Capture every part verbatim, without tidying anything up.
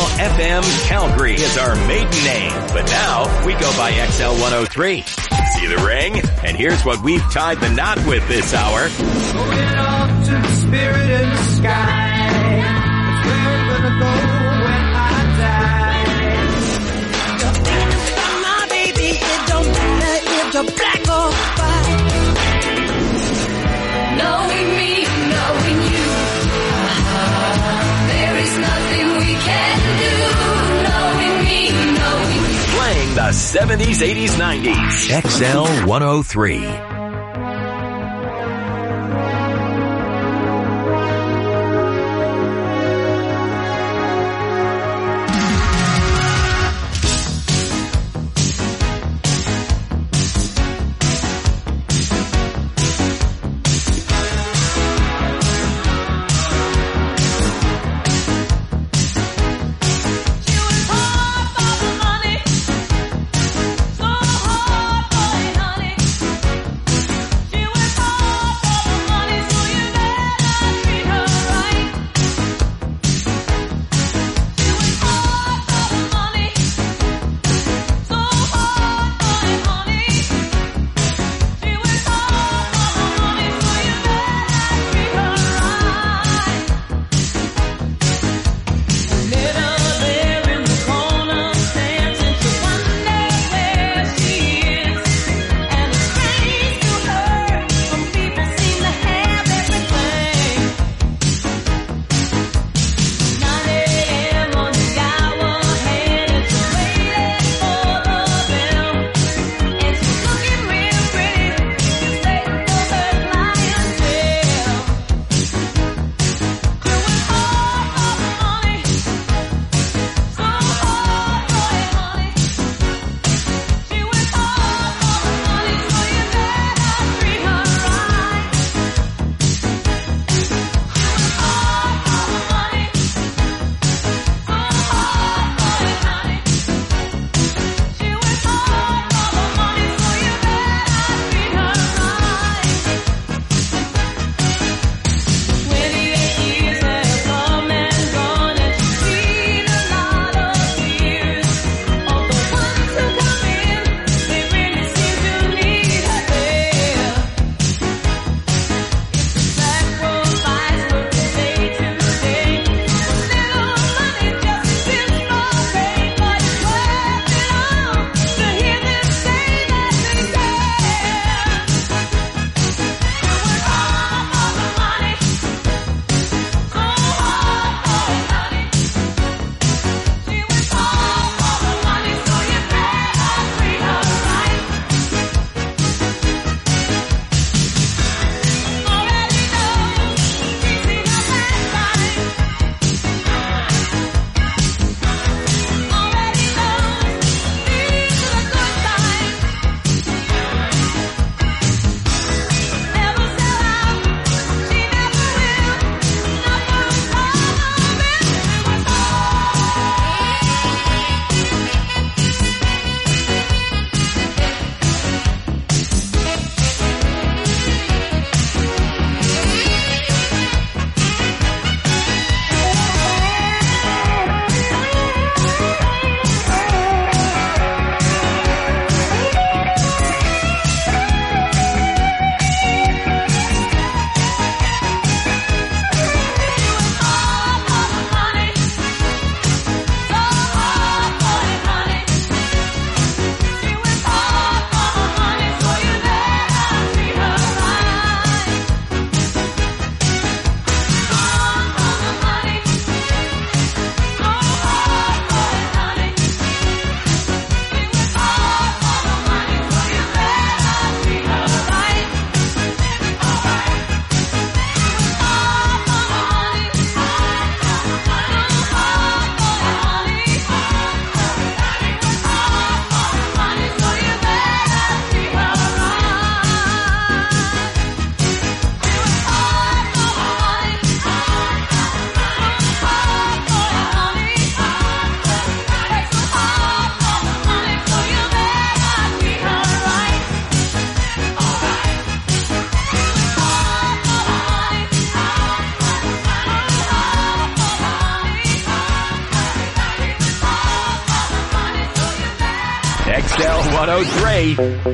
F M Calgary is our maiden name, but now we go by X L one oh three. See the ring? And here's what we've tied the knot with this hour. Going off to the spirit in the sky. That's where I'm gonna go when I die. My baby, it don't matter if you're black or white. Knowing me, knowing you, uh-huh. There is nothing we can do. Knowing me, knowing you. Playing the seventies, eighties, nineties. X L one oh three. So hard, boy, honey. X L one oh three.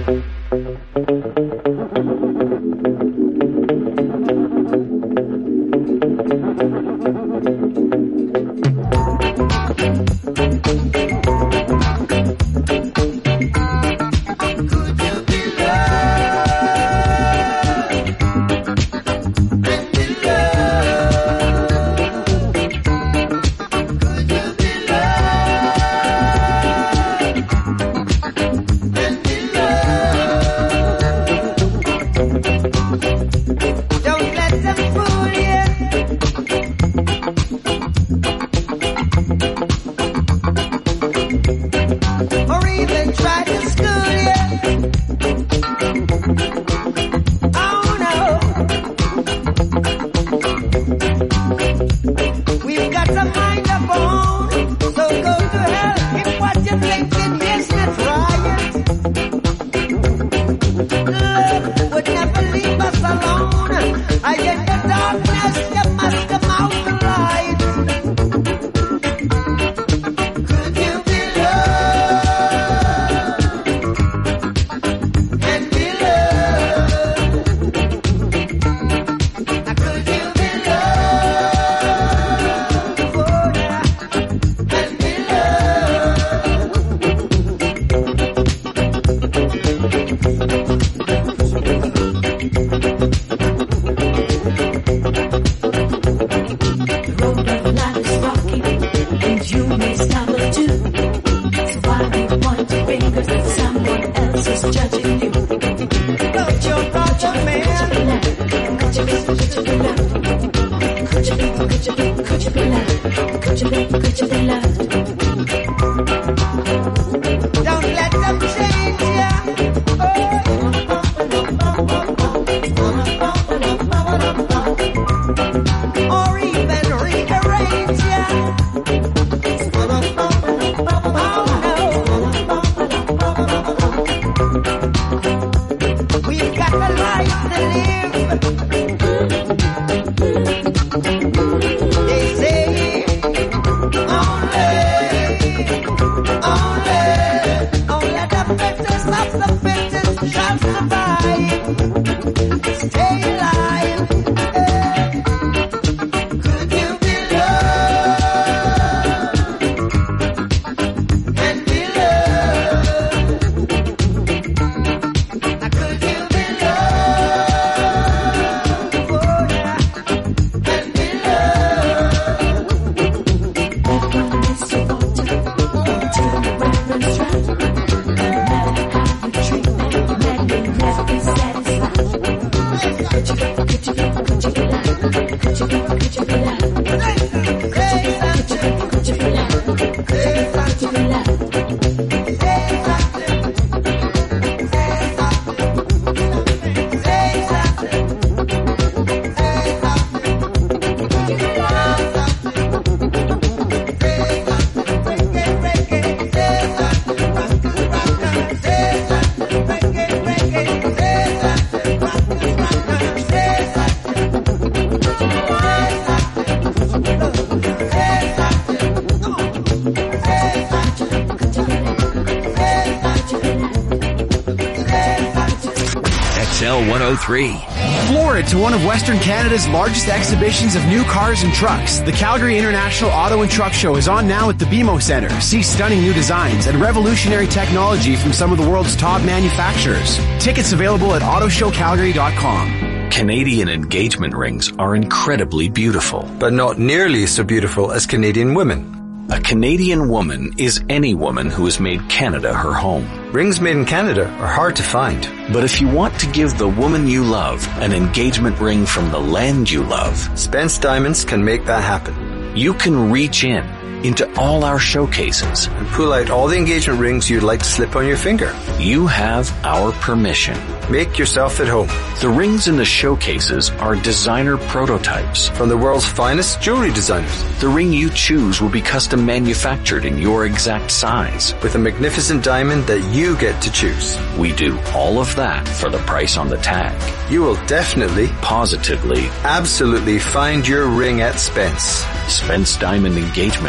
one oh three. Floored to one of Western Canada's largest exhibitions of new cars and trucks, the Calgary International Auto and Truck Show is on now at the B M O Centre. See stunning new designs and revolutionary technology from some of the world's top manufacturers. Tickets available at auto show calgary dot com. Canadian engagement rings are incredibly beautiful. But not nearly so beautiful as Canadian women. A Canadian woman is any woman who has made Canada her home. Rings made in Canada are hard to find. But if you want to give the woman you love an engagement ring from the land you love, Spence Diamonds can make that happen. You can reach in into all our showcases and pull out all the engagement rings you'd like to slip on your finger. You have our permission. Make yourself at home. The rings in the showcases are designer prototypes from the world's finest jewelry designers. The ring you choose will be custom manufactured in your exact size with a magnificent diamond that you get to choose. We do all of that for the price on the tag. You will definitely, positively, absolutely find your ring at Spence. Spence Diamond Engagement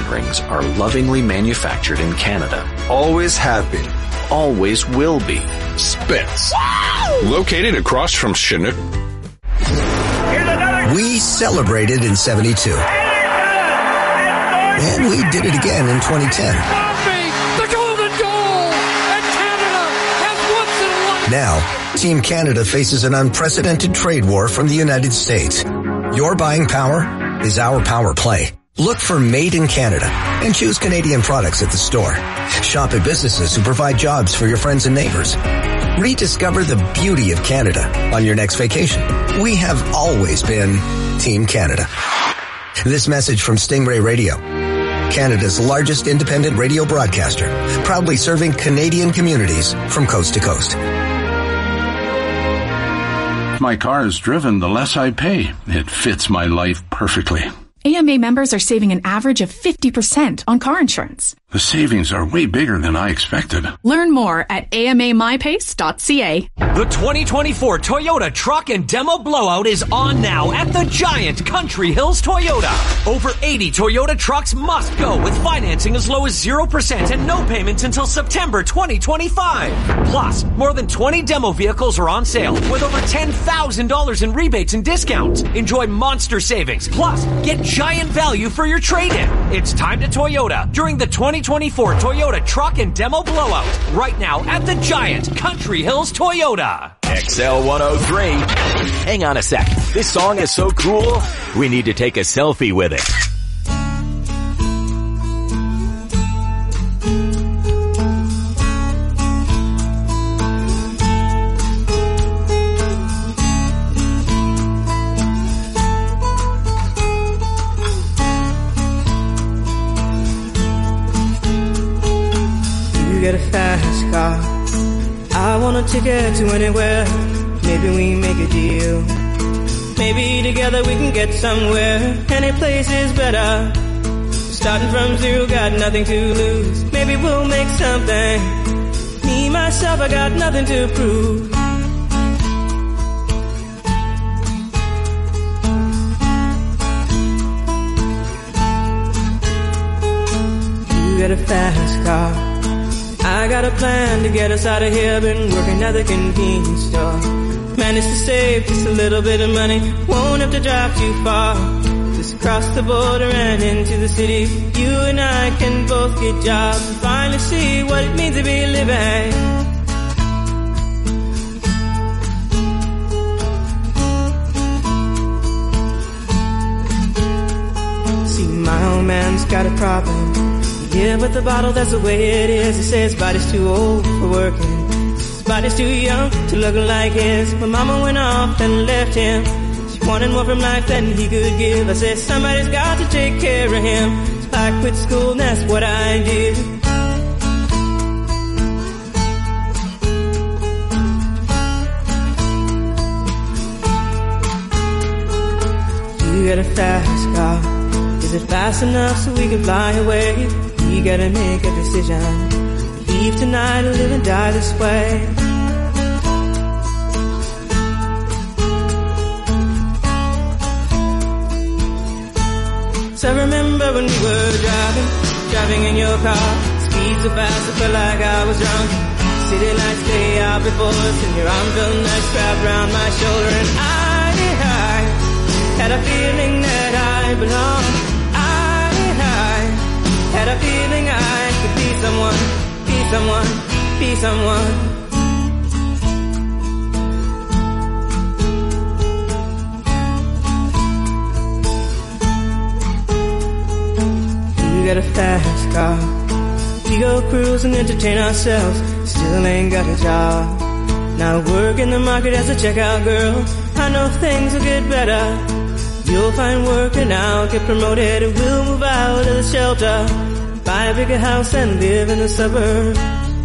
engagement rings are lovingly manufactured in Canada. Always have been. Always will be. Spence. Located across from Chinook. We celebrated in seventy-two. And we did it again in twenty ten. The golden goal! And Canada has once in a life. Now, Team Canada faces an unprecedented trade war from the United States. Your buying power is our power play. Look for Made in Canada and choose Canadian products at the store. Shop at businesses who provide jobs for your friends and neighbors. Rediscover the beauty of Canada on your next vacation. We have always been Team Canada. This message from Stingray Radio, Canada's largest independent radio broadcaster, proudly serving Canadian communities from coast to coast. My car is driven, the less I pay. It fits my life perfectly. A M A members are saving an average of fifty percent on car insurance. The savings are way bigger than I expected. Learn more at A M A my pace dot C A. The twenty twenty-four Toyota Truck and Demo Blowout is on now at the giant Country Hills Toyota. Over eighty Toyota trucks must go with financing as low as zero percent and no payments until September twenty twenty-five. Plus, more than twenty demo vehicles are on sale with over ten thousand dollars in rebates and discounts. Enjoy monster savings. Plus, get giant value for your trade-in. It's time to Toyota during the twenty twenty-four Toyota Truck and Demo Blowout. Right now at the giant Country Hills Toyota. X L one oh three. Hang on a sec. This song is so cool, we need to take a selfie with it. Get a fast car. I want a ticket to anywhere. Maybe we make a deal. Maybe together we can get somewhere. Any place is better. Starting from zero, got nothing to lose. Maybe we'll make something. Me, myself, I got nothing to prove. You get a fast car. I got a plan to get us out of here. Been working at the convenience store. Managed to save just a little bit of money. Won't have to drive too far. Just across the border and into the city. You and I can both get jobs and finally see what it means to be living. See, my old man's got a problem. Yeah, but the bottle, that's the way it is. He says his body's too old for working. His body's too young to look like his. My mama went off and left him. She wanted more from life than he could give. I said, somebody's got to take care of him. So I quit school and that's what I did. You got a fast car. Is it fast enough so we can fly away? We gotta make a decision. Leave tonight or live and die this way. So I remember when we were driving, driving in your car. Speed so fast I felt like I was drunk. City lights stay out before us and your arm felt nice wrapped around my shoulder. And I, I had a feeling that I belonged. Had a feeling I could be someone, be someone, be someone. We got a fast car. We go cruise and entertain ourselves. Still ain't got a job. Now work in the market as a checkout girl. I know things will get better. You'll find work and I'll get promoted and we'll move out of the shelter. Buy a bigger house and live in the suburbs.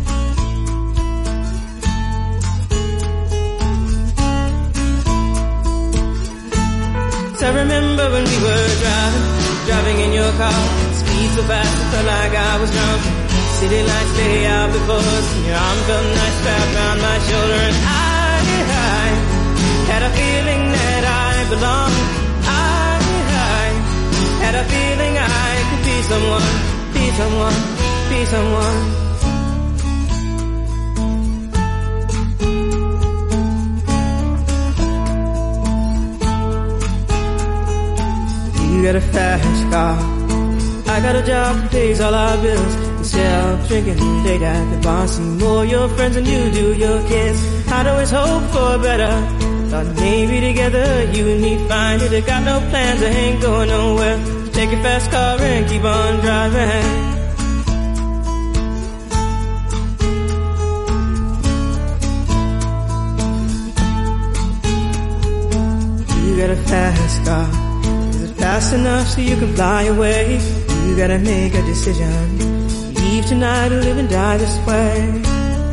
So I remember when we were driving, driving in your car. Speed so fast I felt like I was drunk. City lights lay out before us and your arm felt nice wrapped around my shoulder. And I, I had a feeling that I belonged. I, I had a feeling I could be someone, be someone, be someone. You got a fast car, I got a job that pays all our bills. Instead of drinking late at the bar, see more your friends than you do your kids. I'd always hope for better, thought maybe together you and me find it. I got no plans, I ain't going nowhere. Take your fast car and keep on driving. You got a fast car, fast enough so you can fly away. You gotta make a decision. Leave tonight or live and die this way.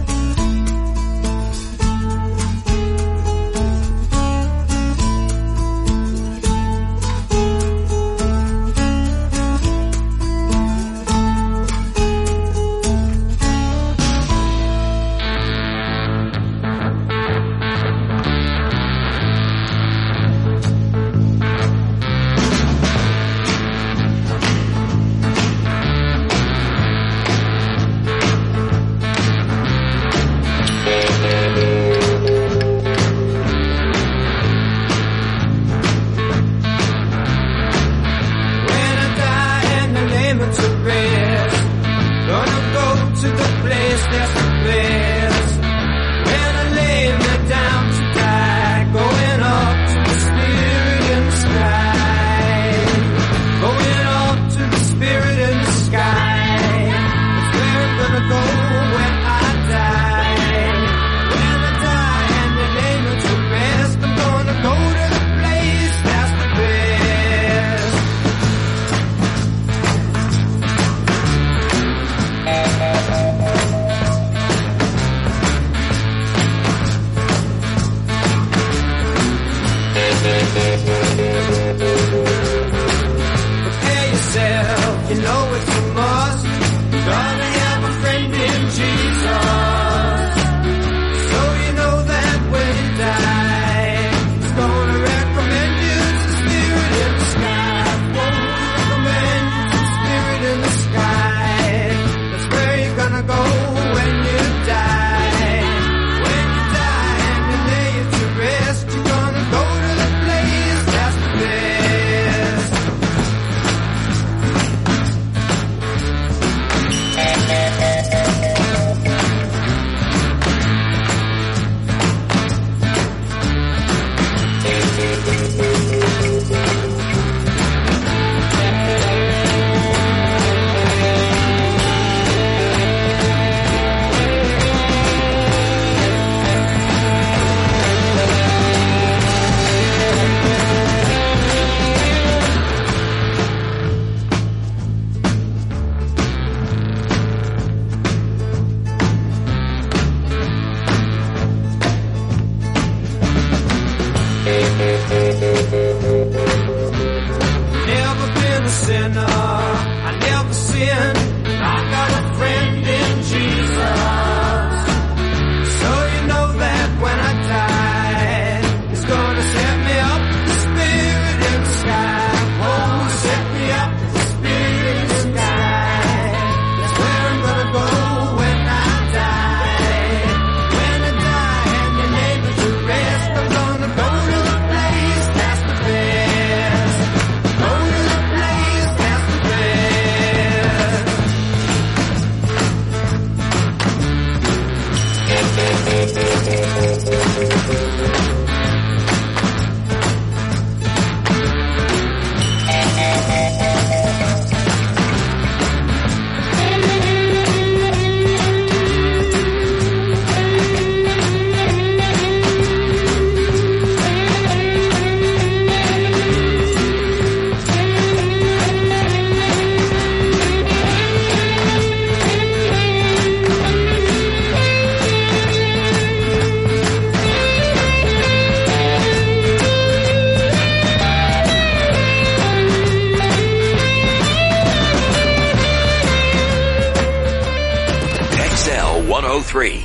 one oh three.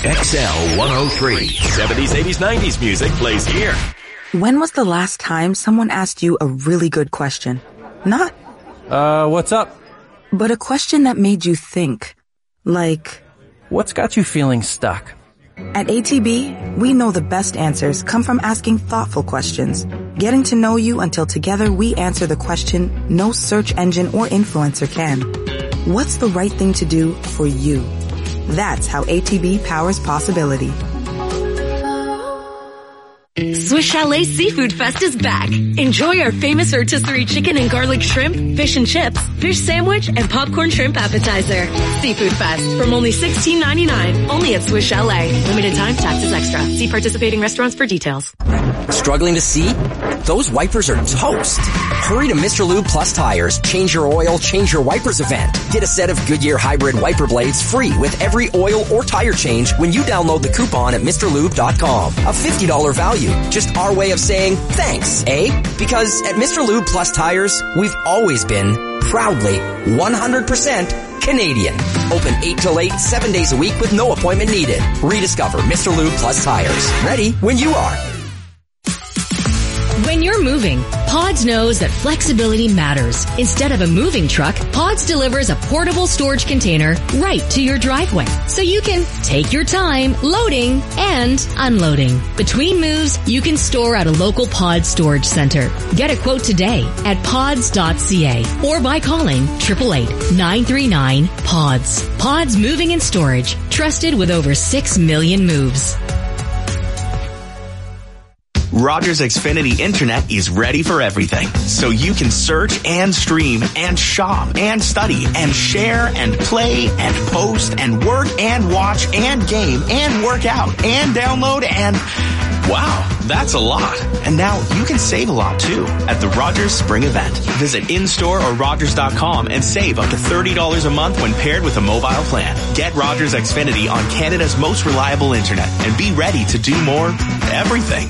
X L one oh three. seventies, eighties, nineties music plays here. When was the last time someone asked you a really good question? Not, Uh, what's up? but a question that made you think. Like, What's got you feeling stuck? at A T B, we know the best answers come from asking thoughtful questions. Getting to know you until together we answer the question no search engine or influencer can. What's the right thing to do for you? That's how A T B powers possibility. Swiss Chalet Seafood Fest is back. Enjoy our famous rotisserie chicken and garlic shrimp, fish and chips, fish sandwich, and popcorn shrimp appetizer. Seafood Fest from only sixteen ninety-nine. Only at Swiss Chalet. Limited time, taxes extra. See participating restaurants for details. Struggling to see? Those wipers are toast. Hurry to Mister Lube Plus Tires. Change your oil, change your wipers event. Get a set of Goodyear Hybrid wiper blades free with every oil or tire change when you download the coupon at Mr Lube dot com. A fifty dollars value. Just our way of saying thanks, eh? Because at Mister Lube Plus Tires, we've always been proudly one hundred percent Canadian. Open eight till eight, seven days a week with no appointment needed. Rediscover Mister Lube Plus Tires. Ready when you are. When you're moving, Pods knows that flexibility matters. Instead of a moving truck, Pods delivers a portable storage container right to your driveway. So you can take your time loading and unloading. Between moves, you can store at a local Pods storage center. Get a quote today at pods dot c a or by calling eight eight eight, nine three nine, PODS. Pods Moving and Storage. Trusted with over six million moves. Rogers Xfinity Internet is ready for everything, so you can search and stream and shop and study and share and play and post and work and watch and game and work out and download and... Wow, that's a lot. And now you can save a lot too at the Rogers Spring Event. Visit in-store or rogers dot com and save up to thirty dollars a month when paired with a mobile plan. Get Rogers Xfinity on Canada's most reliable internet and be ready to do more everything.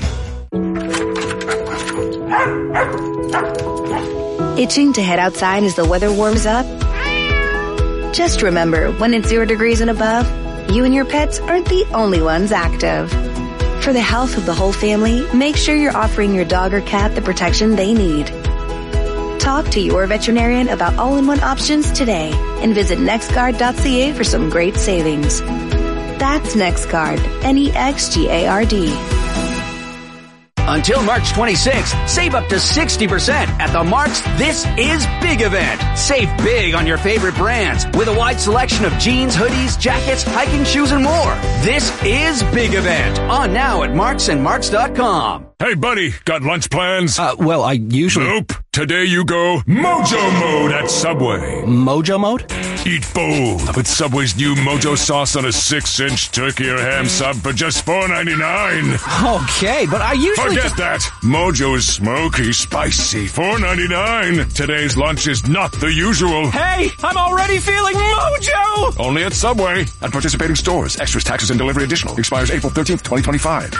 Itching to head outside as the weather warms up? Just remember, when it's zero degrees and above, you and your pets aren't the only ones active. For the health of the whole family, make sure you're offering your dog or cat the protection they need. Talk to your veterinarian about all-in-one options today and visit nextguard dot c a for some great savings. That's NextGuard, N E X G A R D. Until March twenty-sixth, save up to sixty percent at the Mark's This Is Big event. Save big on your favorite brands with a wide selection of jeans, hoodies, jackets, hiking shoes, and more. This is Big event. On now at marks and marks dot com. Hey, buddy, got lunch plans? Uh, well, I usually... Nope. Today you go Mojo Mode at Subway. Mojo Mode? Eat bold with Subway's new Mojo sauce on a six-inch turkey or ham sub for just four ninety-nine. Okay, but I usually Forget just... that. Mojo is smoky, spicy, four ninety-nine. Today's lunch is not the usual. Hey, I'm already feeling Mojo! Only at Subway. At participating stores. Extras, taxes, and delivery additional. Expires April thirteenth, twenty twenty-five.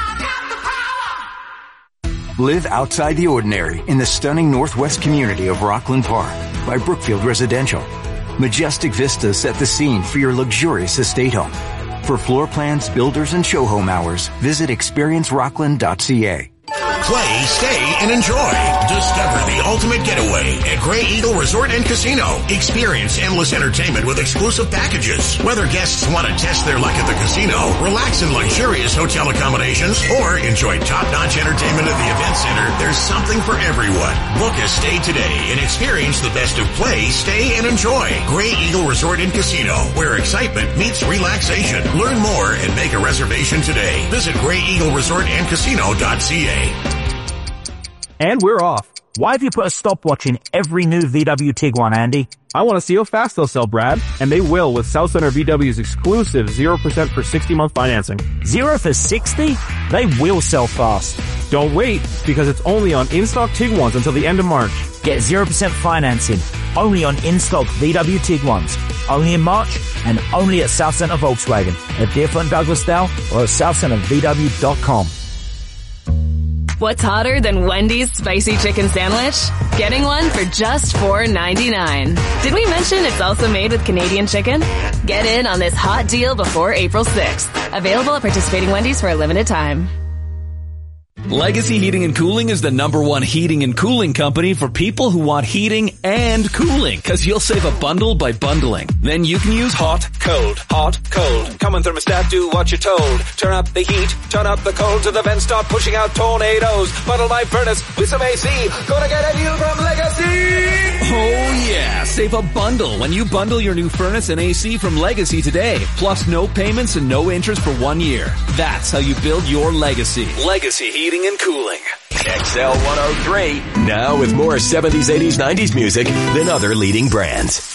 Live outside the ordinary in the stunning northwest community of Rockland Park by Brookfield Residential. Majestic vistas set the scene for your luxurious estate home. For floor plans, builders, and show home hours, visit experience rockland dot c a. Play, stay, and enjoy. Discover the ultimate getaway at Grey Eagle Resort and Casino. Experience endless entertainment with exclusive packages. Whether guests want to test their luck at the casino, relax in luxurious hotel accommodations, or enjoy top-notch entertainment at the event center, there's something for everyone. Book a stay today and experience the best of play, stay, and enjoy. Grey Eagle Resort and Casino, where excitement meets relaxation. Learn more and make a reservation today. Visit Grey Eagle Resort and Casino dot c a. And we're off. Why have you put a stopwatch in every new V W Tiguan, Andy? I want to see how fast they'll sell, Brad. And they will with South Center V W's exclusive zero percent for sixty-month financing. Zero for sixty? They will sell fast. Don't wait, because it's only on in-stock Tiguans until the end of March. Get zero percent financing only on in-stock V W Tiguans. Only in March and only at South Center Volkswagen, at Deerfoot and Douglasdale, or at south center v w dot com. What's hotter than Wendy's spicy chicken sandwich? Getting one for just four ninety-nine. Did we mention it's also made with Canadian chicken? Get in on this hot deal before April sixth. Available at participating Wendy's for a limited time. Legacy Heating and Cooling is the number one heating and cooling company for people who want heating and cooling, because you'll save a bundle by bundling. Then you can use hot, cold, hot, cold. Come on, thermostat, do what you're told. Turn up the heat, turn up the cold, so the vents start pushing out tornadoes. Bundle my furnace with some A C. Gonna get a deal from Legacy! Oh yeah, save a bundle when you bundle your new furnace and A C from Legacy today. Plus no payments and no interest for one year. That's how you build your legacy. Legacy Heating and Cooling. X L one oh three, now with more seventies, eighties, nineties music than other leading brands.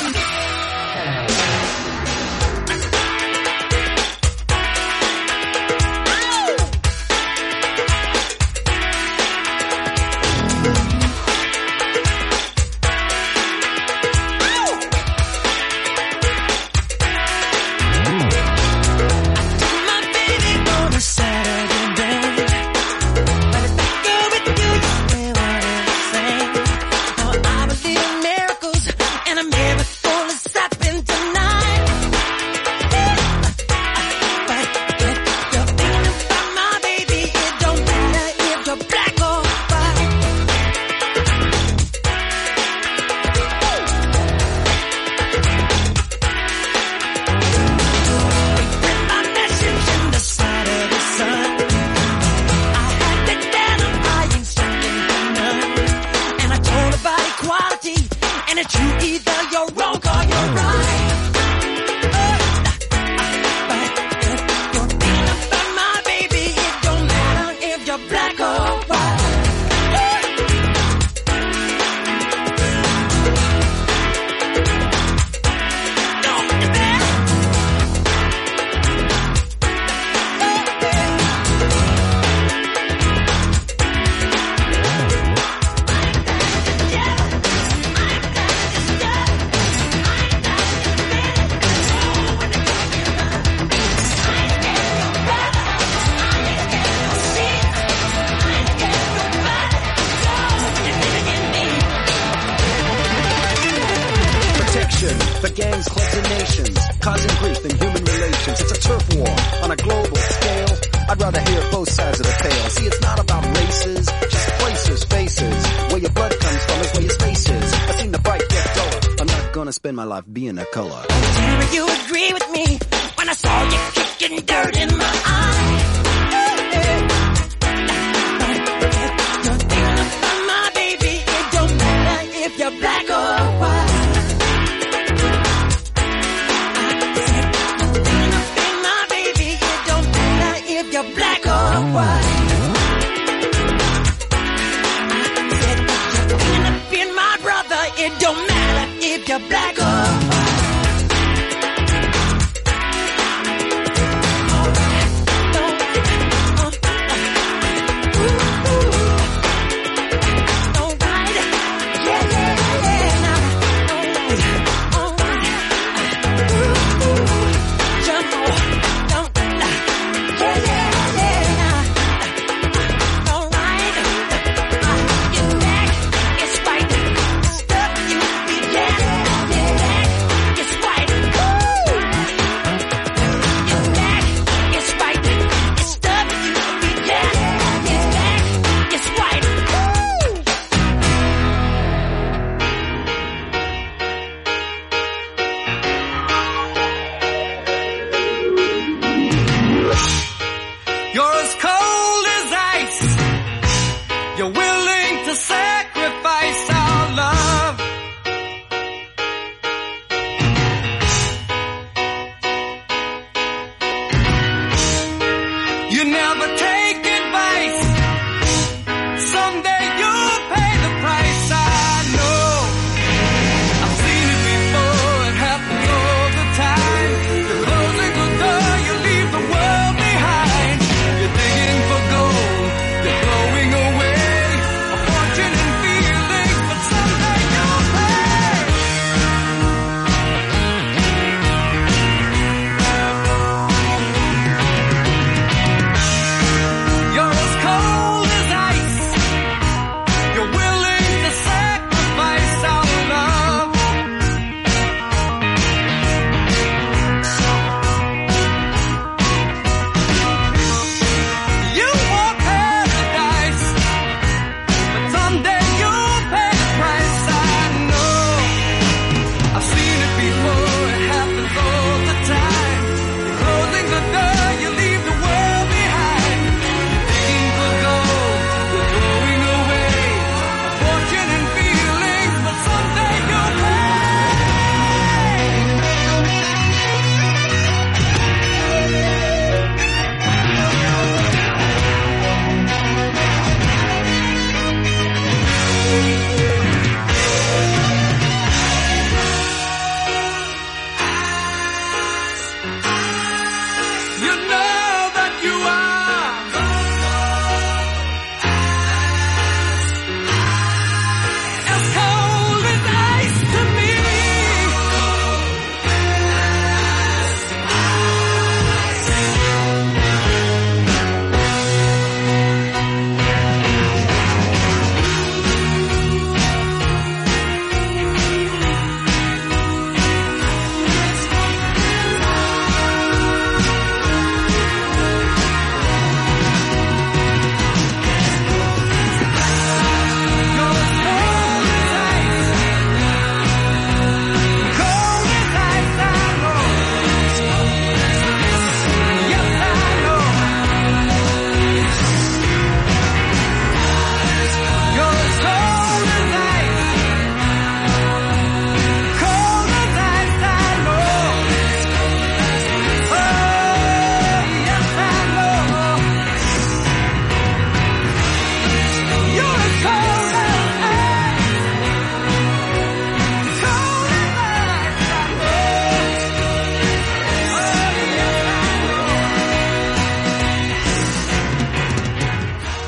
Spend my life being a color. Tell me you agree with me when I saw you kicking dirt in my eye. You're thinking about my baby. It don't matter if you're black or white. I said, you're thinking about my baby. It don't matter if you're black or white. I said, you're thinking of being my brother. It don't matter if you're black or white.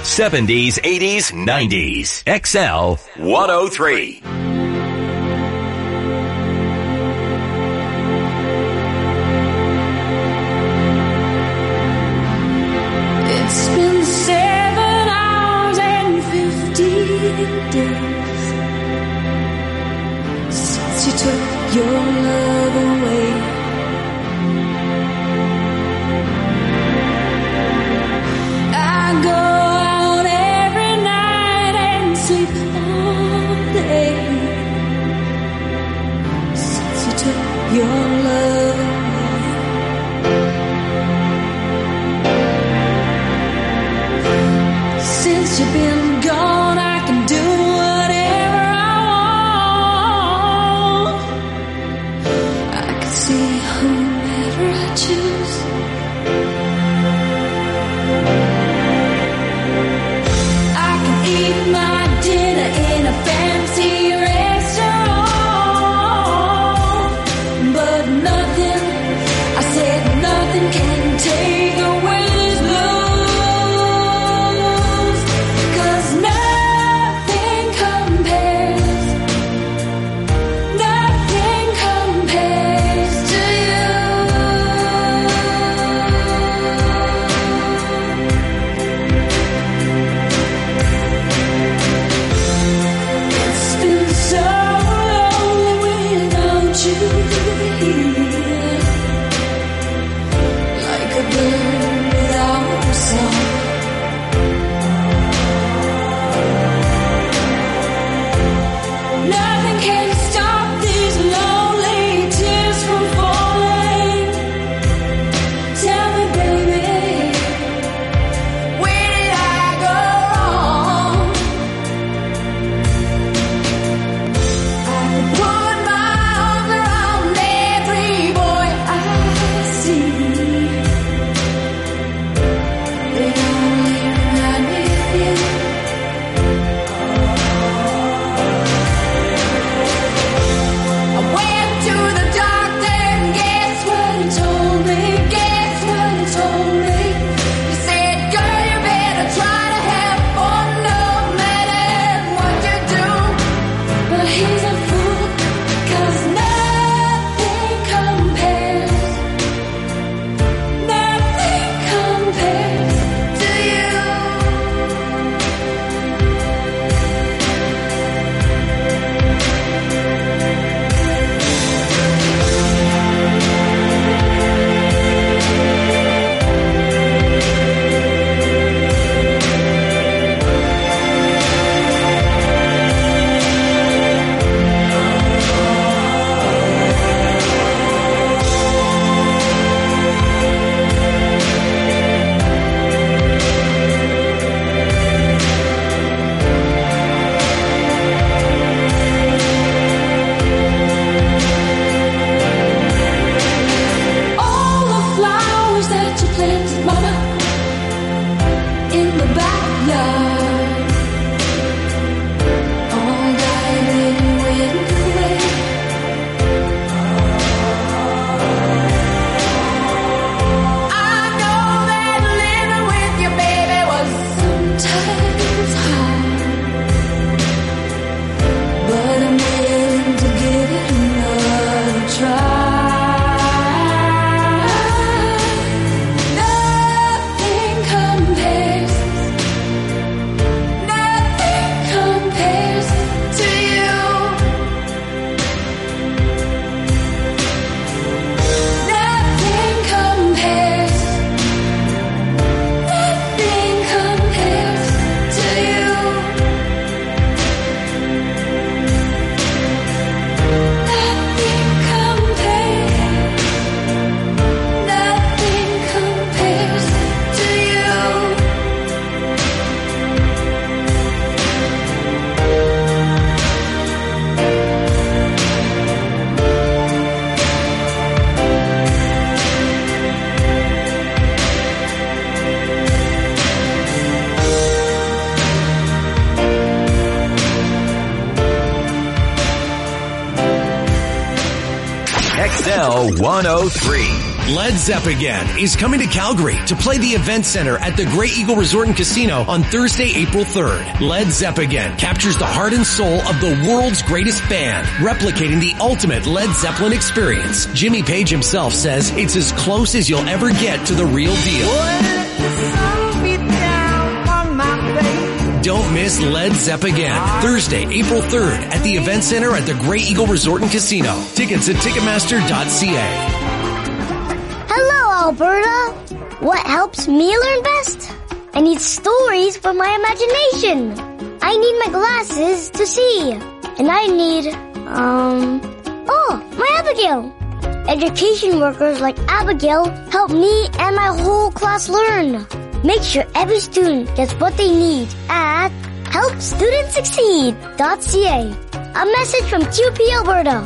seventies, eighties, nineties. X L one oh three. It's been seven hours and fifty days since you took your love away. I go out every night and sleep all day since you took your love away. Since you've been gone, I can do whatever I want. I can see whomever I choose. I can eat my dinner in a fancy restaurant, but nothing, I said nothing can take away this blues. X L one oh three, Led Zepp Again is coming to Calgary to play the Event Center at the Grey Eagle Resort and Casino on Thursday, April third. Led Zepp Again captures the heart and soul of the world's greatest band, replicating the ultimate Led Zeppelin experience. Jimmy Page himself says it's as close as you'll ever get to the real deal. Don't miss Led Zepp Again, Thursday, April third at the Event Center at the Grey Eagle Resort and Casino. Tickets at Ticketmaster dot c a. Hello, Alberta. What helps me learn best? I need stories for my imagination. I need my glasses to see. And I need, um, oh, my Abigail. Education workers like Abigail help me and my whole class learn. Make sure every student gets what they need at help students succeed dot c a. A message from Q P Alberta.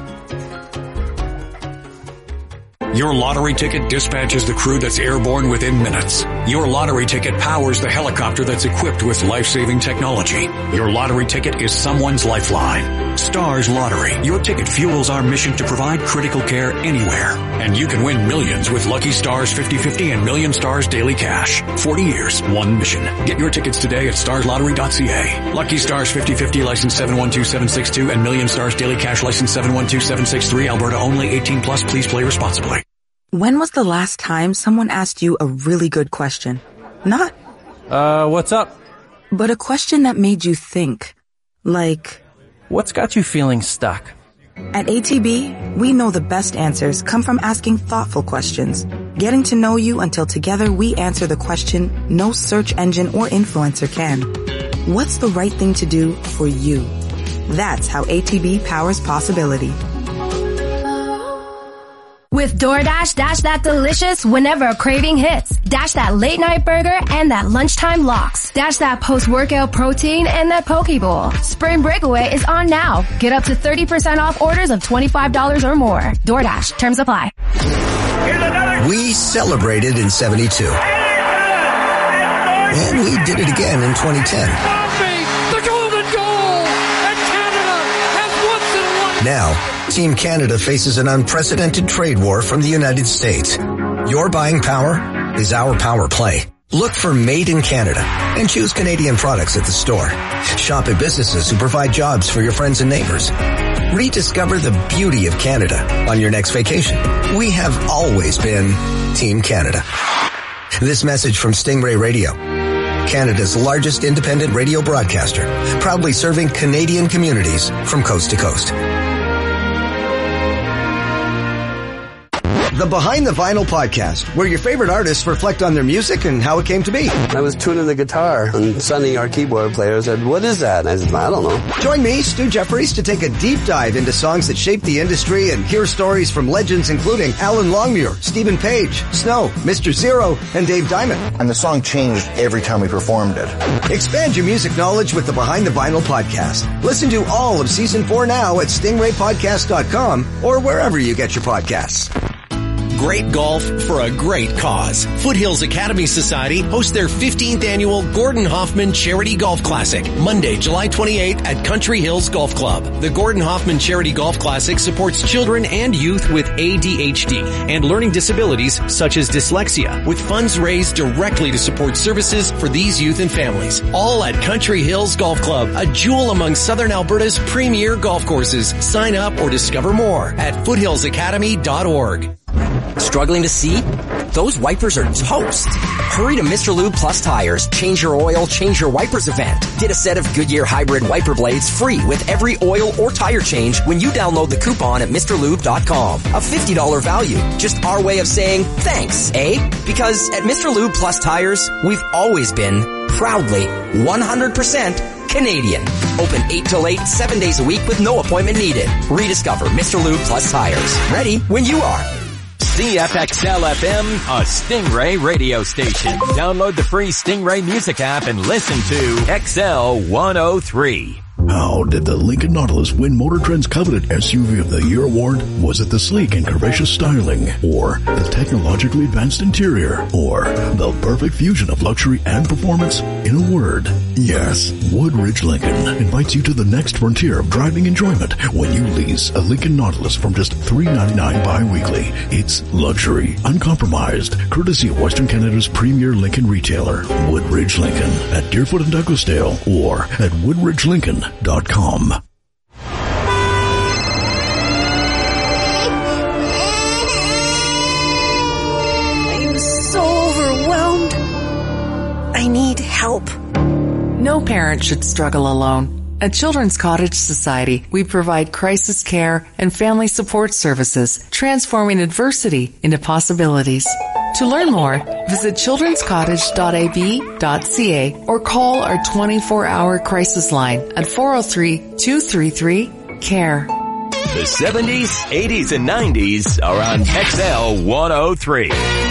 Your lottery ticket dispatches the crew that's airborne within minutes. Your lottery ticket powers the helicopter that's equipped with life-saving technology. Your lottery ticket is someone's lifeline. Stars Lottery. Your ticket fuels our mission to provide critical care anywhere. And you can win millions with Lucky Stars fifty fifty and Million Stars Daily Cash. forty years, one mission. Get your tickets today at stars lottery dot c a. Lucky Stars fifty fifty license seven one two seven six two and Million Stars Daily Cash license seven one two seven six three. Alberta only. eighteen plus. Please play responsibly. When was the last time someone asked you a really good question? Not, Uh, what's up? but a question that made you think. Like, What's got you feeling stuck? at A T B, we know the best answers come from asking thoughtful questions, getting to know you until together we answer the question no search engine or influencer can. What's the right thing to do for you? That's how A T B powers possibility. With DoorDash, dash that delicious whenever a craving hits. Dash that late night burger and that lunchtime lox. Dash that post-workout protein and that poke bowl. Spring Breakaway is on now. Get up to thirty percent off orders of twenty-five dollars or more. DoorDash. Terms apply. We celebrated in seventy-two. And we did it again in twenty ten. The golden goal! And Canada has once and won. Now, Team Canada faces an unprecedented trade war from the United States. Your buying power is our power play. Look for Made in Canada and choose Canadian products at the store. Shop at businesses who provide jobs for your friends and neighbors. Rediscover the beauty of Canada on your next vacation. We have always been Team Canada. This message from Stingray Radio, Canada's largest independent radio broadcaster, proudly serving Canadian communities from coast to coast. The Behind the Vinyl podcast, where your favorite artists reflect on their music and how it came to be. I was tuning the guitar, and Sonny, our keyboard player, said, "What is that?" And I said, "I don't know." Join me, Stu Jeffries, to take a deep dive into songs that shaped the industry and hear stories from legends including Alan Longmuir, Stephen Page, Snow, Mister Zero, and Dave Diamond. And the song changed every time we performed it. Expand your music knowledge with the Behind the Vinyl podcast. Listen to all of season four now at stingray podcast dot com or wherever you get your podcasts. Great golf for a great cause. Foothills Academy Society hosts their fifteenth annual Gordon Hoffman Charity Golf Classic, Monday, July twenty-eighth at Country Hills Golf Club. The Gordon Hoffman Charity Golf Classic supports children and youth with A D H D and learning disabilities such as dyslexia, with funds raised directly to support services for these youth and families. All at Country Hills Golf Club, a jewel among Southern Alberta's premier golf courses. Sign up or discover more at foothills academy dot org. Struggling to see? Those wipers are toast. Hurry to Mister Lube Plus Tires. Change your oil, change your wipers event. Get a set of Goodyear hybrid wiper blades free with every oil or tire change when you download the coupon at Mr Lube dot com. A fifty dollars value. Just our way of saying thanks, eh? Because at Mister Lube Plus Tires, we've always been proudly one hundred percent Canadian. Open eight till eight, seven days a week with no appointment needed. Rediscover Mister Lube Plus Tires. Ready when you are. C F X L F M, a Stingray radio station. Download the free Stingray music app and listen to X L one oh three. How did the Lincoln Nautilus win Motor Trend's coveted S U V of the Year award? Was it the sleek and curvaceous styling, or the technologically advanced interior, or the perfect fusion of luxury and performance? In a word, yes, Woodridge Lincoln invites you to the next frontier of driving enjoyment when you lease a Lincoln Nautilus from just three dollars and ninety-nine cents bi-weekly. It's luxury, uncompromised, courtesy of Western Canada's premier Lincoln retailer, Woodridge Lincoln, at Deerfoot and Douglasdale, or at woodridge lincoln dot com. I'm so overwhelmed. I need help. No parent should struggle alone. At Children's Cottage Society, we provide crisis care and family support services, transforming adversity into possibilities. To learn more, visit children's cottage dot a b dot c a or call our twenty-four hour crisis line at four oh three, two three three, C A R E. The seventies, eighties, and nineties are on X L one oh three.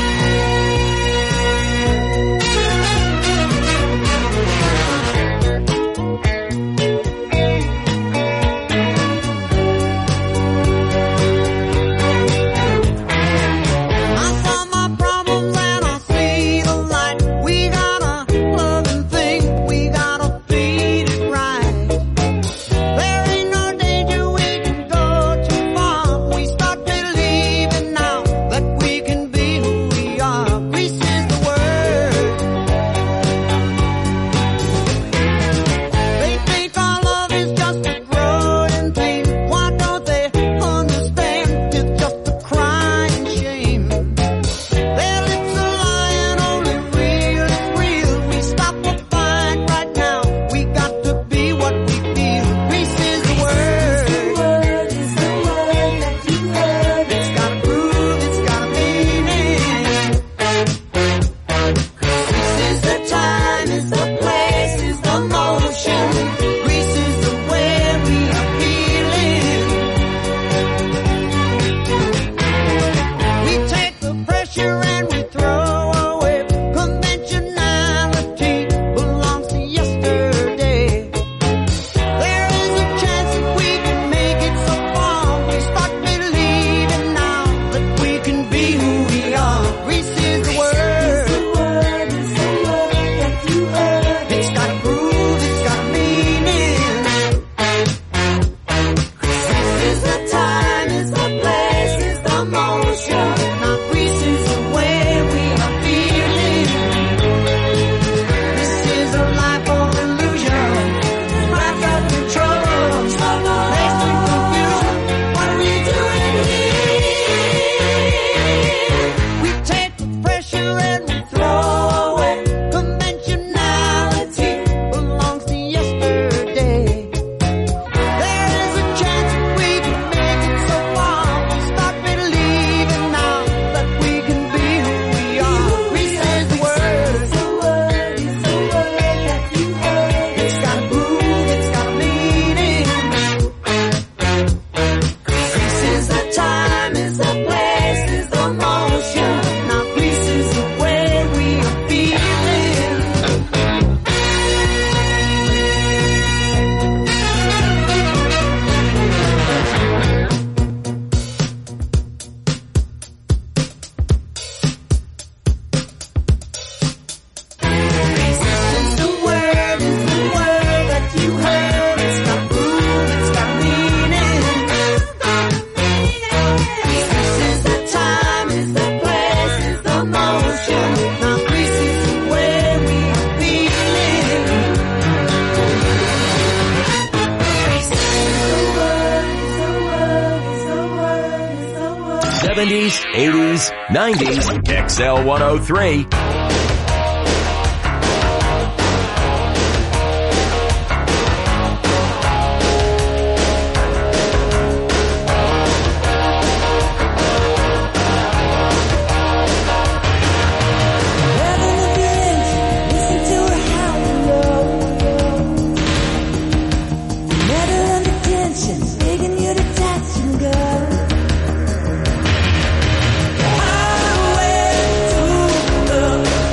seventies, eighties, nineties, X L one oh three. Highway to the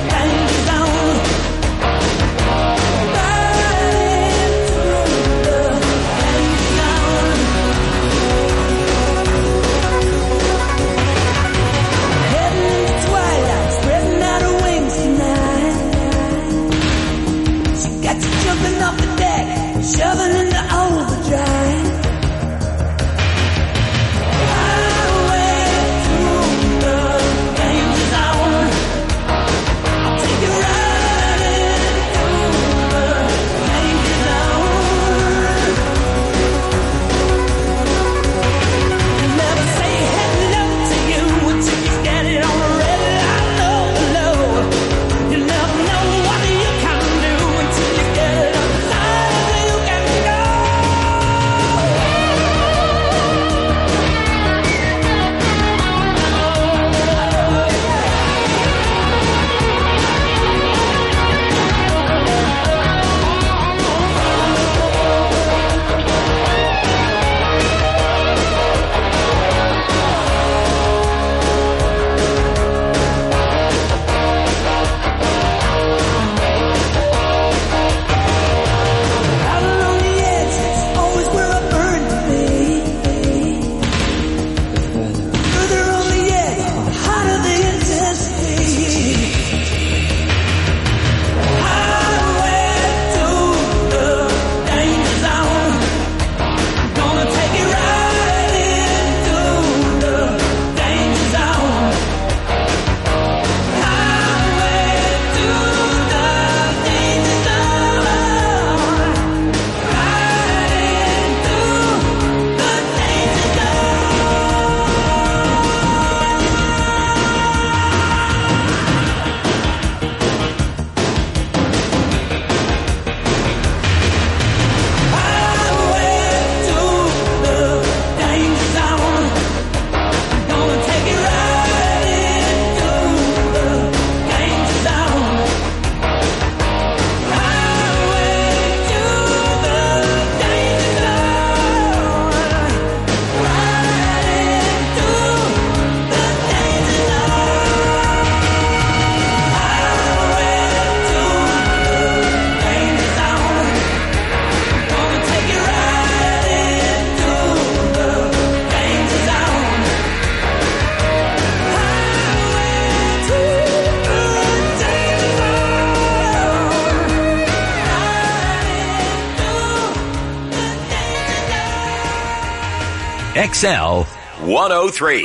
X L one oh three.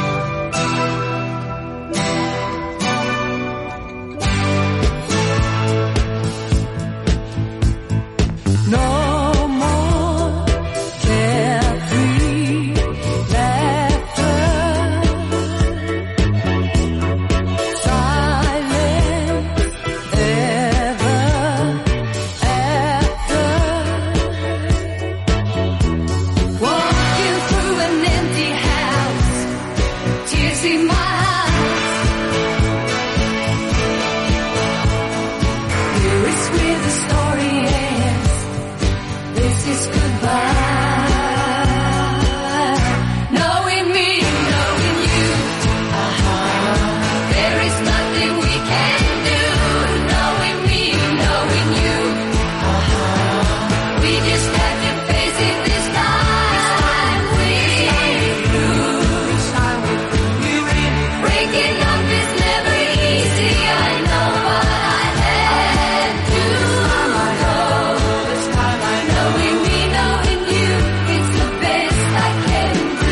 No more carefree laughter, silence ever after. Walking through an empty house, tears in my eyes. Here is where the story ends. This is goodbye. Knowing me, knowing you. Uh-huh. There is nothing we can do. Knowing me, knowing you. Uh-huh. We just have to face it this time. We lose. We really breaking up is never easy. I know, but I had to go. This time I knowing me, knowing you, it's the best I can do.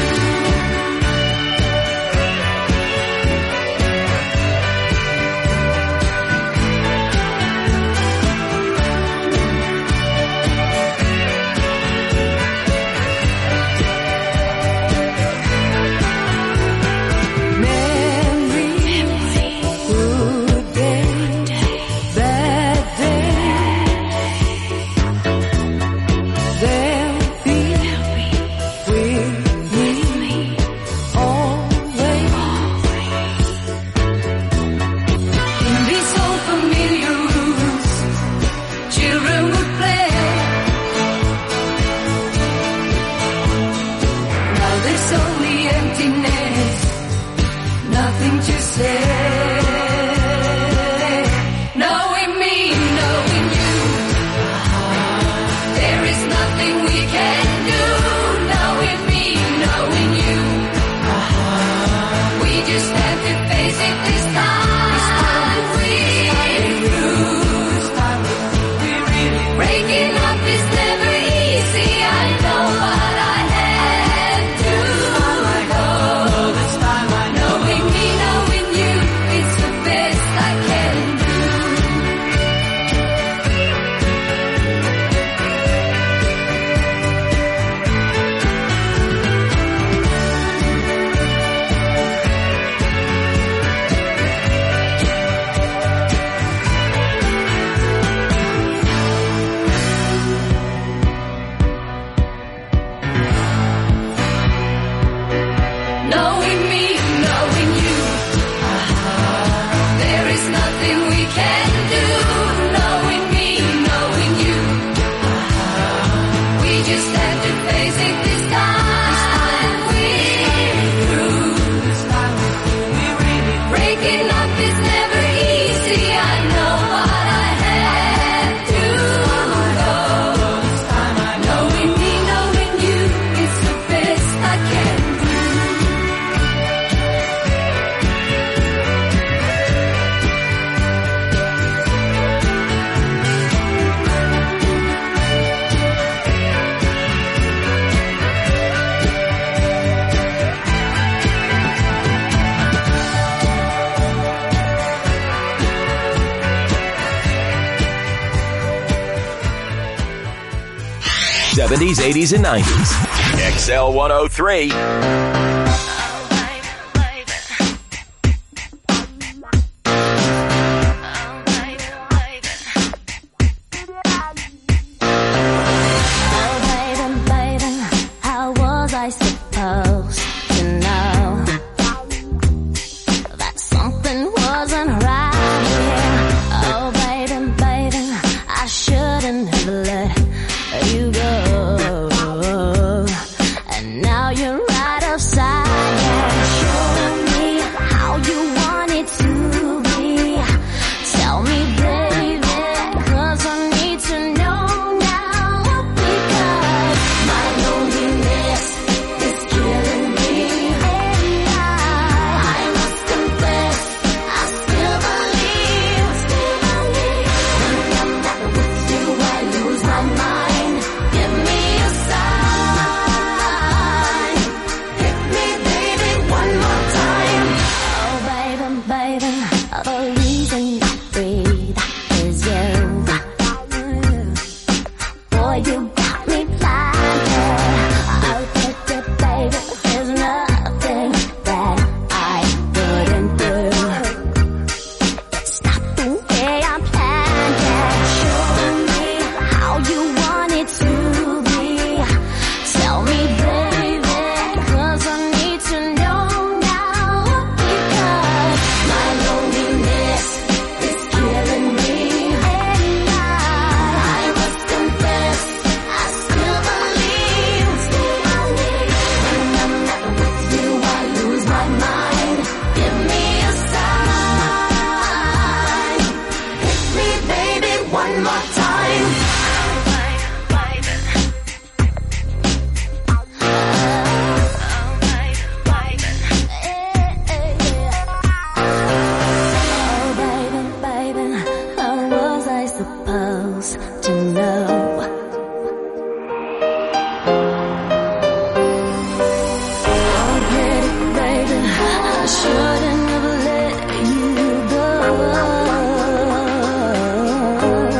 Memory, good day, bad day. They'll be with me always. In these old familiar rooms, children would play. Now there's only emptiness, nothing to say. Knowing me, knowing you. There is nothing we can do. Knowing me, knowing you. We just have to face it this time. We lose. We really breaking up is never easy. I know, but I had to go. This time I knowing me, knowing you. It's the best I can do. Knowing me, knowing you. There is nothing we can do. Knowing me, knowing you. We just have to face it this time. We lose. We really breaking up is never easy. I know, but I had to go. This time I knowing me, knowing you. It's the best I can do. seventies, eighties, and nineties. X L one oh three. Oh, baby, baby, how was I supposed to know that something wasn't right here? Oh, baby, baby, I shouldn't have let you go. And now you're right outside one more time.